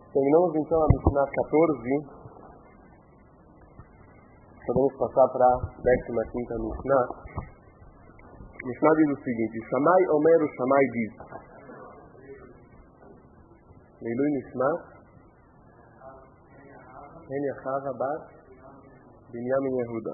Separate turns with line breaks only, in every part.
Terminamos então a Mishnah 14. Podemos passar para a 15ª Mishnah. Mishnah diz o seguinte: Shammai Omer, o Shammai diz. Leilui Mishnah Hen Yachava Bat Binyamin Yehuda.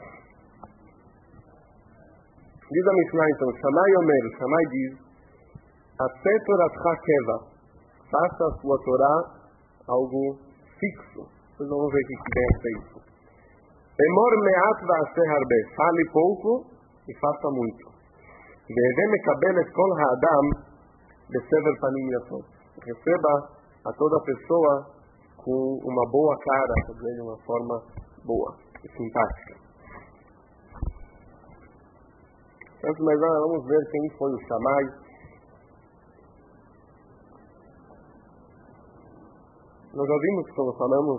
Diz a Mishnah então: Shammai Omer, o Shammai diz: Aseh Toratcha Keva, faça a sua Torá algo fixo. Depois vamos ver o que tem a ser isso. Emor me'at va'aseh harbe, fale pouco e faça muito. Ve'eve mekabel et kol ha'adam besever panim yafot. Receba a toda pessoa com uma boa cara, de uma forma boa e simpática. Antes de mais nada, vamos ver quem foi o Shammai. Nós já vimos, quando falamos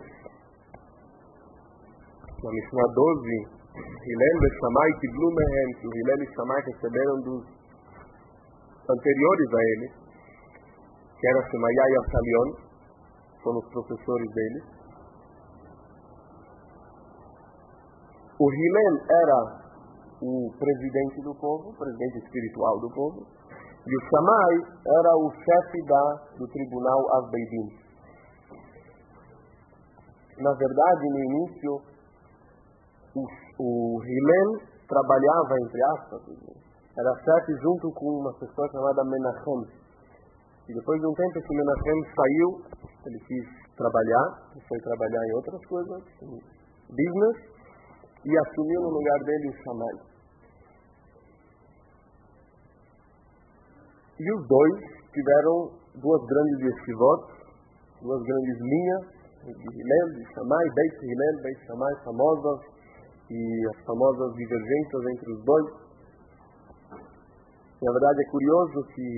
na Mishnah 12, Hillel e Shammai Kiblu Mehem, que o Hillel e Shammai receberam dos anteriores a ele, que era Shemaiah e Avtalion, foram os professores deles. O Hillel era o presidente do povo, o presidente espiritual do povo, e o Shammai era o chefe do tribunal Avbeidim. Na verdade, no início, o Hillel trabalhava, entre aspas, era chefe junto com uma pessoa chamada Menachem. E depois de um tempo que Menachem saiu, ele quis trabalhar, ele foi trabalhar em outras coisas, em business, e assumiu no lugar dele o Shammai. E os dois tiveram duas grandes yeshivot, duas grandes linhas, de Hillel, de Shammai, Beit Hillel, Beit Shammai, famosas, e as famosas divergências entre os dois. Na verdade, é curioso que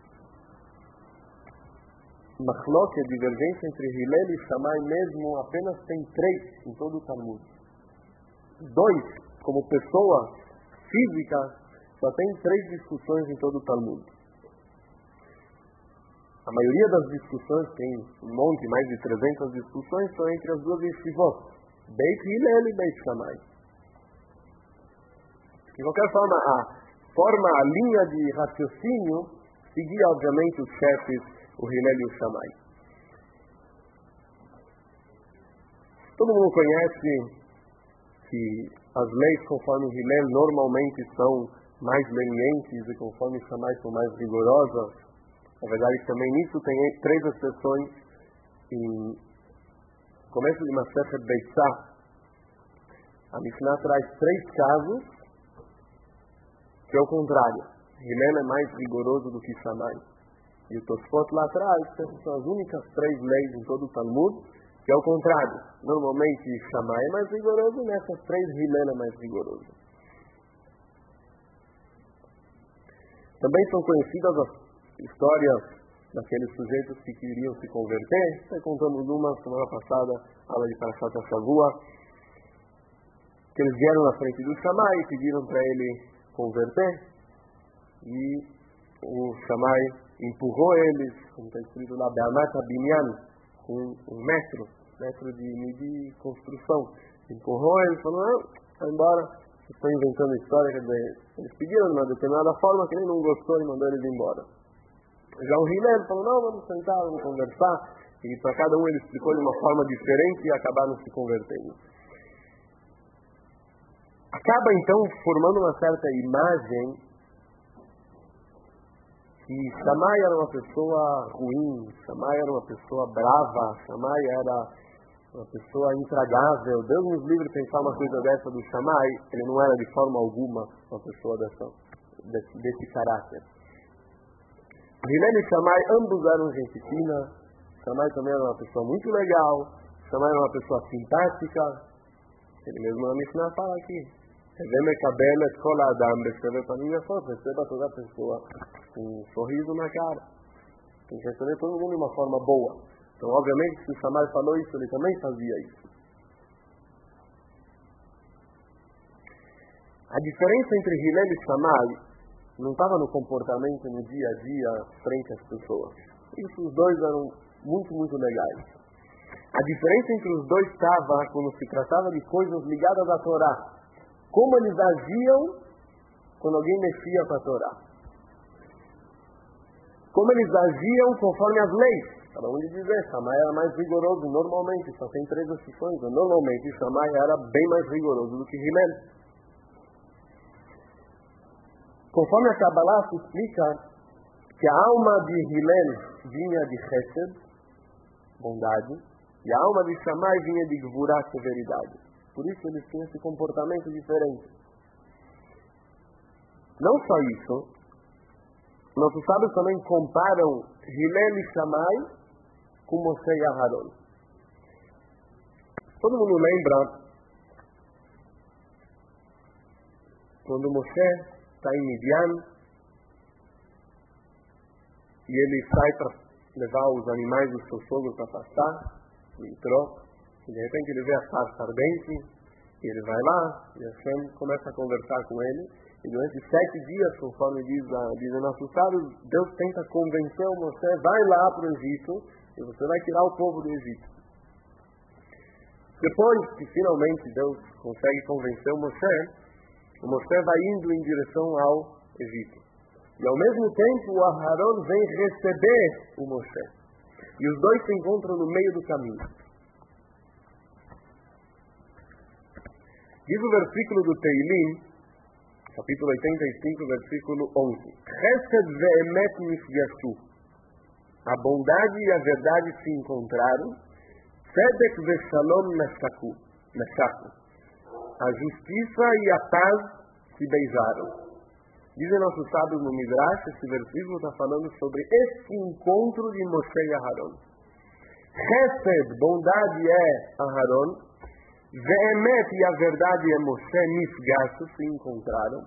Machlok, a divergência entre Hillel e Shammai mesmo, apenas tem 3 em todo o Talmud. 2, como pessoa física, só tem 3 discussões em todo o Talmud. A maioria das discussões, tem um monte, mais de 300 discussões, são entre as duas yeshivot, Beit Hillel e Beit Shammai. De qualquer forma, a linha de raciocínio seguia, obviamente, os chefes, o Hillel e o Shammai. Todo mundo conhece que as leis, conforme o Hillel, normalmente são mais lenientes e conforme o Shammai são mais rigorosas. Na verdade, também nisso tem 3 exceções. Em começo de Masechet Beitzah, a Mishnah traz 3 casos que é o contrário. Hillel é mais rigoroso do que Shammai. E o Tosfot lá atrás, são as únicas 3 leis em todo o Talmud que é o contrário. Normalmente Shammai é mais rigoroso, nessas 3 Hillel é mais rigoroso. Também são conhecidas as histórias daqueles sujeitos que queriam se converter. Contamos uma semana passada, aula de Parashat Shavua, que eles vieram na frente do Shammai e pediram para ele converter, e o Shammai empurrou eles, como está escrito lá, Be'amat HaBinyan, com 1 metro de medir construção. Empurrou eles, falou: não, vai embora, vocês estão inventando história. Quer dizer, eles pediram de uma determinada forma que ele não gostou e mandou eles embora. Já o Hillel falou: não, vamos sentar, vamos conversar, e para cada um ele explicou de uma forma diferente e acabaram se convertendo. Acaba então formando uma certa imagem que Shammai era uma pessoa ruim, Shammai era uma pessoa brava, Shammai era uma pessoa intragável. Deus nos livre de pensar uma coisa dessa do Shammai. Ele não era de forma alguma uma pessoa desse caráter. Hillel e Shammai ambos eram gente fina. Shammai também era uma pessoa muito legal, Shammai era uma pessoa simpática. Ele mesmo na Mishnah fala aqui: receba toda a pessoa com um sorriso na cara. Tem que receber todo mundo de uma forma boa. Então, obviamente, se o Shammai falou isso, ele também fazia isso. A diferença entre Hillel e Shammai não estava no comportamento no dia a dia frente às pessoas. Isso, os dois eram muito, muito legais. A diferença entre os dois estava quando se tratava de coisas ligadas à Torá. Como eles agiam quando alguém mexia com a Torá. Como eles agiam conforme as leis. Para onde dizer, Shammai era mais rigoroso normalmente, só tem 3 exceções. Normalmente Shammai era bem mais rigoroso do que Hillel. Conforme a Kabbalah se explica que a alma de Hillel vinha de Chesed, bondade, e a alma de Shammai vinha de Gvurah, severidade. Por isso eles tinham esse comportamento diferente. Não só isso, nossos sábios também comparam Hillel e Shammai com Moshe e Aharon. Todo mundo lembra quando Moshe está em Midian e ele sai para levar os animais do seu sogro para pastar, e entrou, e de repente ele vê a sarça ardente, e ele vai lá, e Hashem começa a conversar com ele, e durante 7 dias, conforme dizem nossos sábios, Deus tenta convencer o Moshe, vai lá para o Egito, e você vai tirar o povo do Egito. Depois que finalmente Deus consegue convencer o Moshe vai indo em direção ao Egito. E ao mesmo tempo o Aharon vem receber o Moshe. E os dois se encontram no meio do caminho. Diz o versículo do Teilim, capítulo 85, versículo 11. Chesed ve'emet nifgashu. A bondade e a verdade se encontraram. Tzedek ve'shalom nashaku. A justiça e a paz se beijaram. Dizem nossos sábios no Midrash, esse versículo está falando sobre esse encontro de Moshe e Aharon. Chesed, bondade é Aharon. Ve'emet, e a verdade é Moshe, nifgashu, se encontraram.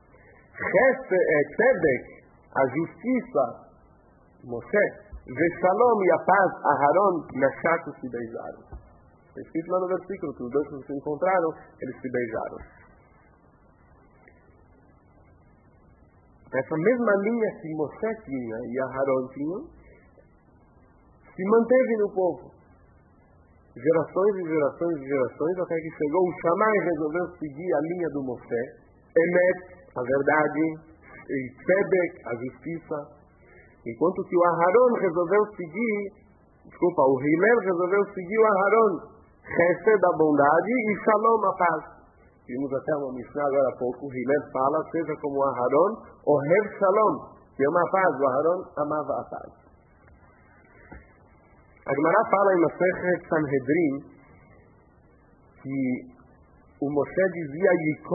Tzedek, a justiça, Moshe, Veshalom e a paz, Aharon, nashaku, se beijaram. Está escrito lá no versículo que os dois que se encontraram, eles se beijaram. Essa mesma linha que Moshe tinha e Aharon tinham, se manteve no povo. Gerações e gerações e gerações, até que chegou o Shammai e resolveu seguir a linha do Moshe. Emet, a verdade, e Tzedek, a justiça. Enquanto que o Aharon resolveu seguir, o Hillel resolveu seguir o Aharon, Chesed, a bondade, e Shalom, a paz. Vimos até uma Mishnah agora há pouco, o Hillel fala, seja como o Aharon, Ohev Shalom, que ama a paz, o Aharon amava a paz. A Gemara fala em Masechet Sanhedrin que o Moshe dizia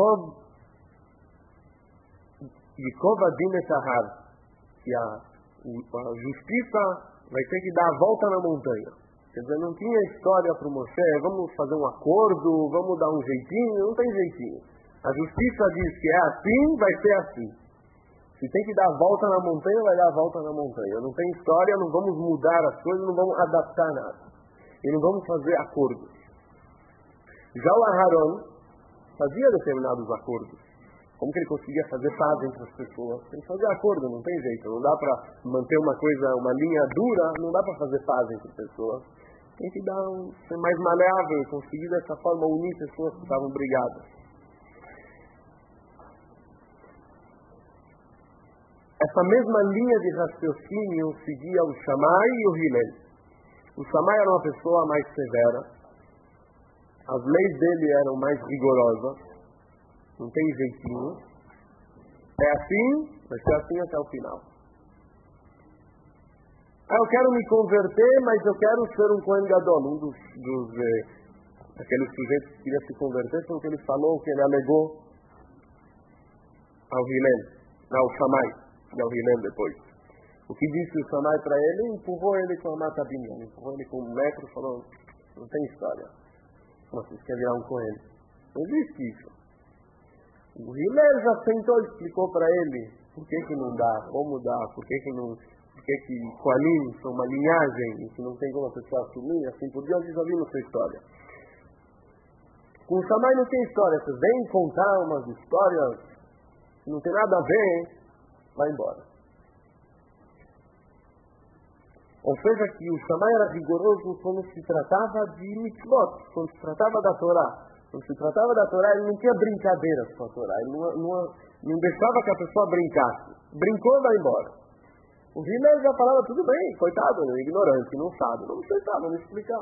Yikov Adin et Ahar, que a justiça vai ter que dar a volta na montanha. Quer dizer, não tinha história para o Moshe, vamos fazer um acordo, vamos dar um jeitinho, não tem jeitinho. A justiça diz que é assim, vai ser assim. Se tem que dar a volta na montanha, vai dar a volta na montanha. Não tem história, não vamos mudar as coisas, não vamos adaptar nada. E não vamos fazer acordos. Já o Aharon fazia determinados acordos. Como que ele conseguia fazer paz entre as pessoas? Tem que fazer acordo, não tem jeito. Não dá para manter uma linha dura, não dá para fazer paz entre pessoas. Tem que ser mais maleável e conseguir dessa forma unir pessoas que estavam brigadas. Essa mesma linha de raciocínio seguia o Shammai e o Hillel. O Shammai era uma pessoa mais severa. As leis dele eram mais rigorosas. Não tem jeitinho. É assim, vai ser assim até o final. Eu quero me converter, mas eu quero ser um Kohen Gadol. Aqueles sujeitos que queria se converter, foi o que ele falou, que ele alegou ao Hillel, ao Shammai e ao Hillel depois. O que disse o Shammai para ele, empurrou ele com a matabinha, empurrou ele com 1 metro e falou, não tem história. Você quer virar um Kohen? Não existe isso. O Hillel já sentou e explicou para ele por que não dá, como dá, por que Kohanim são uma linhagem e que não tem como a pessoa assumir, assim por diante, já vimos essa história. Com o Shammai não tem história, vocês vêm contar umas histórias que não tem nada a ver, vai embora. Ou seja, que o Shammai era rigoroso quando se tratava de mitzvot, quando se tratava da Torá. Quando se tratava da Torá, ele não tinha brincadeiras com a Torá. Ele não deixava que a pessoa brincasse. Brincou, vai embora. O Hillel já falava, tudo bem, coitado, ignorante, não sabe. Não precisava me explicar.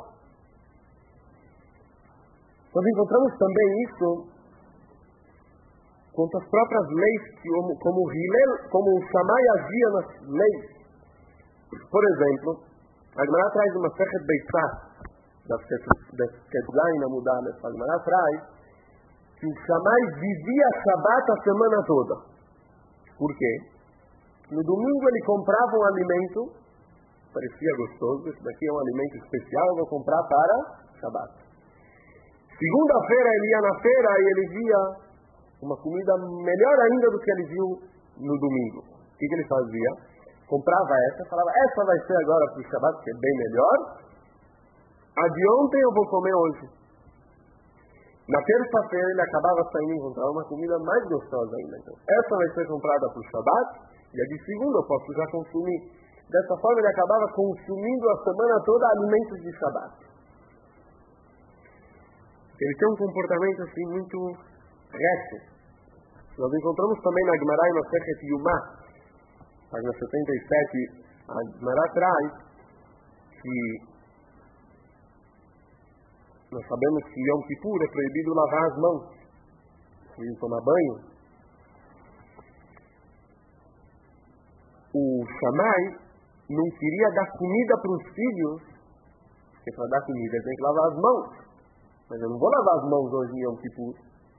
Nós encontramos também isso quanto às próprias leis, como o Hillel, como o Shammai agia nas leis. Por exemplo, a Gemara traz uma Sechet Beitzah, da Ketzlain Amudal, a Gemara traz que o Shammai vivia Shabbat a semana toda. Por quê? No domingo ele comprava um alimento, parecia gostoso, esse daqui é um alimento especial, eu vou comprar para Shabbat. Segunda-feira ele ia na feira e ele via uma comida melhor ainda do que ele viu no domingo. O que ele fazia? Comprava essa, falava, essa vai ser agora para o Shabbat, que é bem melhor. A de ontem eu vou comer hoje. Na terça-feira ele acabava saindo e encontrava uma comida mais gostosa ainda. Então, essa vai ser comprada para o Shabbat, e a de segunda eu posso já consumir. Dessa forma ele acabava consumindo a semana toda alimentos de Shabbat. Ele tem um comportamento assim muito reto. Nós encontramos também na Gemara e na Sechet Yumá, página 77, a Gemara traz que nós sabemos que em Yom Kippur é proibido lavar as mãos, proibido tomar banho. O Shammai não queria dar comida para os filhos, porque para dar comida ele tem que lavar as mãos. Mas eu não vou lavar as mãos hoje em Yom Kippur.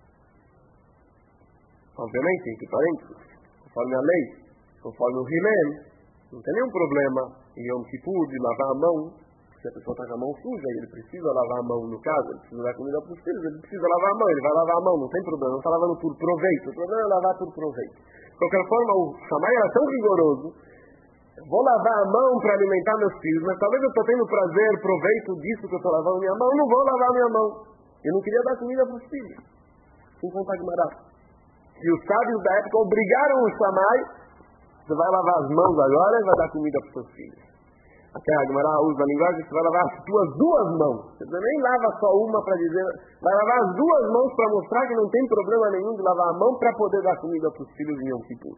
Obviamente, entre parênteses, conforme a lei, conforme o Hillel, não tem nenhum problema em Yom Kippur de lavar a mão. Se a pessoa está com a mão suja, ele precisa lavar a mão no caso, ele precisa dar comida para os filhos, ele precisa lavar a mão, ele vai lavar a mão, não tem problema, não está lavando por proveito, o problema é lavar por proveito. De qualquer forma, o Shammai era tão rigoroso, eu vou lavar a mão para alimentar meus filhos, mas talvez eu estou tendo prazer, proveito disso que eu estou lavando minha mão, eu não vou lavar minha mão. Eu não queria dar comida para os filhos. Sem contar que Mará. E os sábios da época obrigaram o Shammai, você vai lavar as mãos agora e vai dar comida para os seus filhos. Até a Gemara usa a linguagem que você vai lavar as tuas duas mãos. Você nem lava só uma para dizer, vai lavar as duas mãos para mostrar que não tem problema nenhum de lavar a mão para poder dar comida para os filhos em Yom Kippur.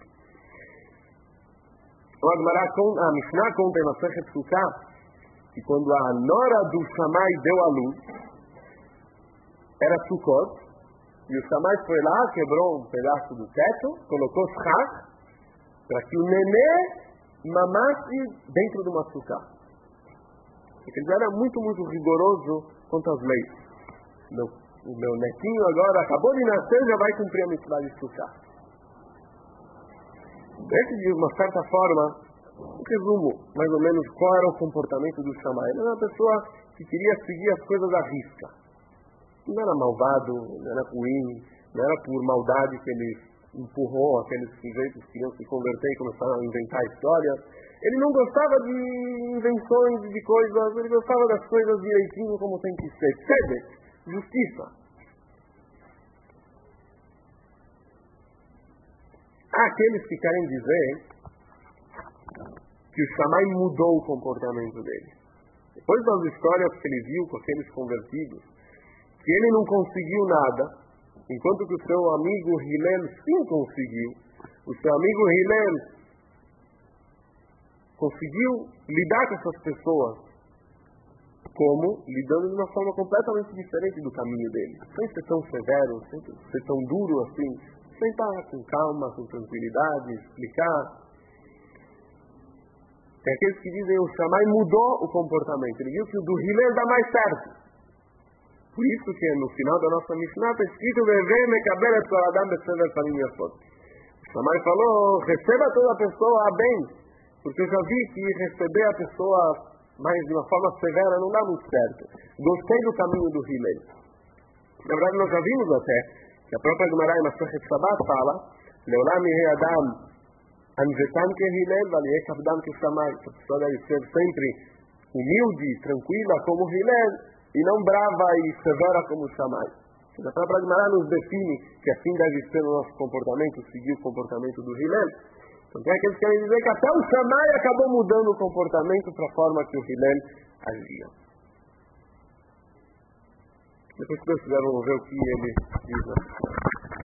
A Mishnah conta na Sechet Sukkah que quando a nora do Shammai deu a luz, era Sukkot, e o Shammai foi lá, quebrou um pedaço do teto, colocou schach, para que o nenê mamasse dentro de uma sukkah. Ele era muito, muito rigoroso quanto às leis. O meu netinho agora acabou de nascer, já vai cumprir a mitzvah de sukkah. Esse, de uma certa forma, um resumo, mais ou menos, qual era o comportamento do Shammai. Ele era uma pessoa que queria seguir as coisas à risca. Não era malvado, não era ruim, não era por maldade que ele empurrou aqueles sujeitos que queriam se converter e começaram a inventar histórias. Ele não gostava de invenções, de coisas, ele gostava das coisas direitinho como tem que ser. Tzedek, justiça. Há aqueles que querem dizer que o Shammai mudou o comportamento dele. Depois das histórias que ele viu com aqueles convertidos, que ele não conseguiu nada, enquanto que o seu amigo Hillel sim conseguiu. O seu amigo Hillel conseguiu lidar com essas pessoas, como? Lidando de uma forma completamente diferente do caminho dele. Sem ser tão severo, sem ser tão duro assim, sentar com calma, com tranquilidade, explicar. Tem aqueles que dizem o Shammai mudou o comportamento. Ele viu que o do Hillel dá mais certo. Por isso que no final da nossa Mishnah está escrito o Shammai falou, receba toda a pessoa bem, porque eu já vi que receber a pessoa mais de uma forma severa não dá muito certo. Gostei do caminho do Hillel. Na verdade nós já vimos até que a própria Gemara na Masechet Shabbat fala Leolam Yehei Adam Anvetan que Hillel Valiyeh Kavdam que Shammai. A pessoa deve ser sempre humilde, tranquila como Hillel, e não brava e severa como o Shammai. A própria Gemara nos define que assim deve ser o nosso comportamento, seguir o comportamento do Hillel. Então tem aqueles que querem dizer que até o Shammai acabou mudando o comportamento para a forma que o Hillel agia. Depois que vocês vão ver o que ele diz.